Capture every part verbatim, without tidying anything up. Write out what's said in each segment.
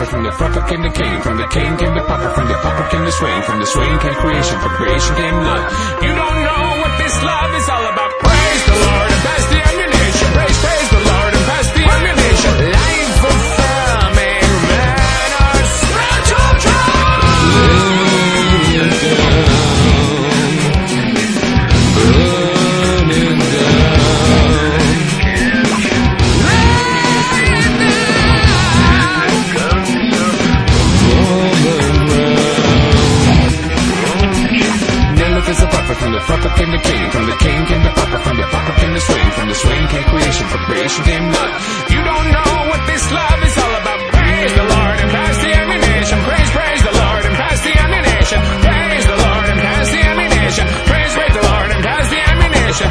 from the puppet came the king, from the king came the puppet, from the puppet came the swing, from the swing came creation, from creation came love. You don't know what this love is all about. Praise the Lord and pass the ammunition. Praise, praise the Lord and pass the ammunition. Life of farming manners, spiritual drum. There's a puppet, from the puppet came the king, from the king came the puppet, from the puppet came the swing, from the swing came creation, from creation came love. You don't know what this love is all about. Praise the Lord and pass the ammunition. Praise, praise the Lord and pass the ammunition. Praise the Lord and pass the ammunition. Praise, praise the Lord and pass the ammunition.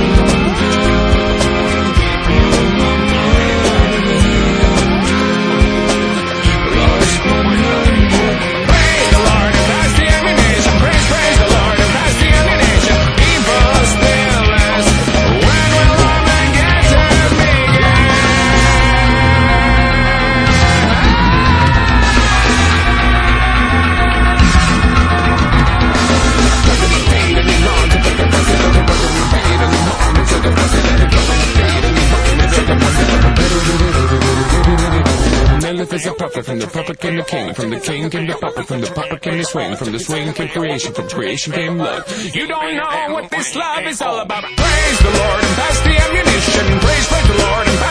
There's a puppet, from the puppet came the king, from the king came the puppet, from the puppet came the swing, from the swing came creation, from creation came love. You don't know what this love is all about. Praise the Lord and pass the ammunition. Praise, praise the Lord and pass